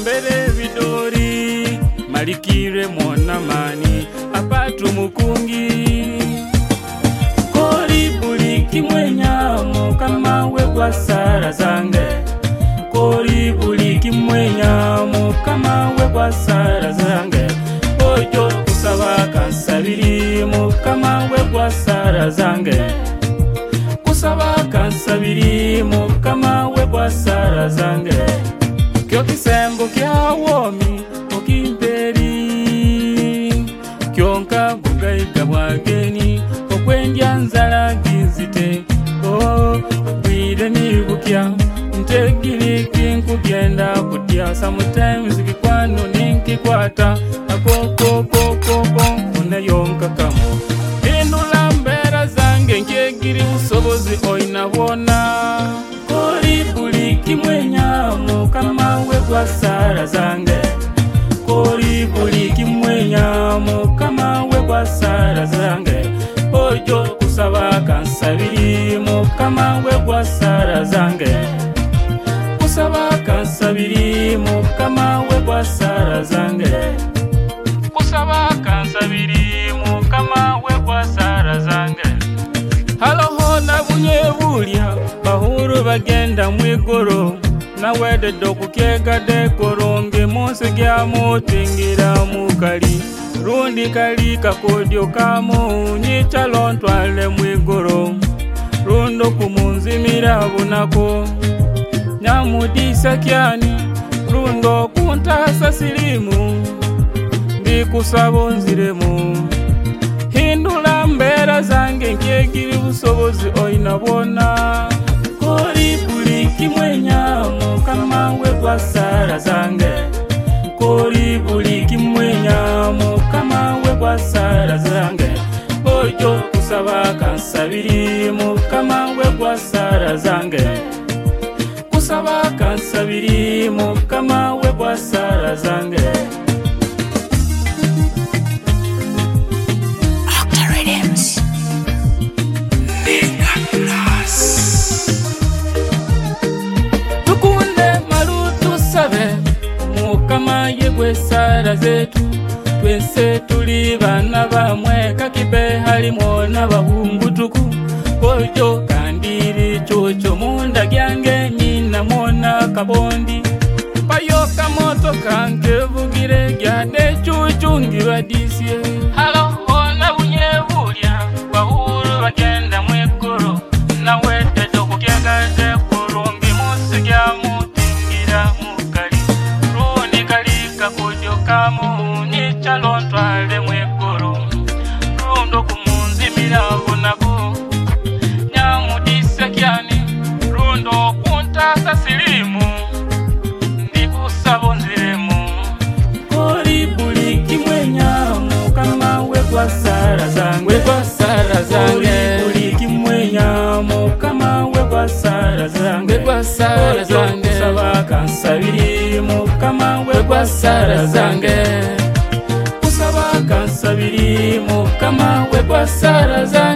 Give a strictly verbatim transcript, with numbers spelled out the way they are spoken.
mbere vidori malikire mwona mani apatu mukungi kori buliki mwenya mukama we kwa sara zange kori buliki mwenya mukama we kwa sara zange ojo kusaba kansabiri mukama we kwa sara zange kusaba kansabiri mukama we kwa sara zange kyo kisembo kya womi okimperi kyonka bugaiga bwageni okwendya nzala gizite oh bwire nibukya ntegiriki nkugenda kutya sometimes kikwano ninkikwata akokokokoko unayonka kamo indula mbera zange nkegiri busobozi oinabona kori buliki mwenya mukama we kwa sara zange kori buliki mwenya mukama we kwa sara zange ojo kusaba kansabiri mukama we kwa sara zange kusaba kansabiri mukama we kwa sara zange kusaba kansabiri mukama we kwa sara zange haloho na bunyebulya bahuru bagenda mwigoro na wede dokukega dekoronge monse gya motingira mukali rundi kali kakodyo kamo nyitalo ntwale mwigoro rundo kumunzimira bunako nyamudisa kyani rundo kuntasa silimu ndikusabo nziremu hindula mbera zange nkegiri busobozi oinabona kori buliki mwenya mukama we kwa sara zange kori buliki mwenya mukama we kwa sara zange ojo kusaba kansabiri mukama we kwa sara zange kusaba kansabiri mukama we kwa sara zange mukama yegwe sara zetu twense tuli bana bamwe kakibe halimo n'abahungutuku ojo kandiri chocho munda gyange nyina mona kabondi payo kamoto kange vugire gyade chuchungi badisye halo ona bunyebulya bahuru bagenda mwekoro na wete dokukega de kurumbi musigya mutingira mukali runi kalika kujo kamu nichalo ntwale mwekoro rundo kumunzimira bunako nyamudisa kyani rundo kuntasa silimu ndikusabo nziremu kori buliki mwenya mukama we kwa sara zange we kwa sara zange buliki mwenya mukama we kwa sara zange we kwa sara zange kusaba kansabiri mukama we kwa sara zange kusaba kansabiri mukama we kwa sara zange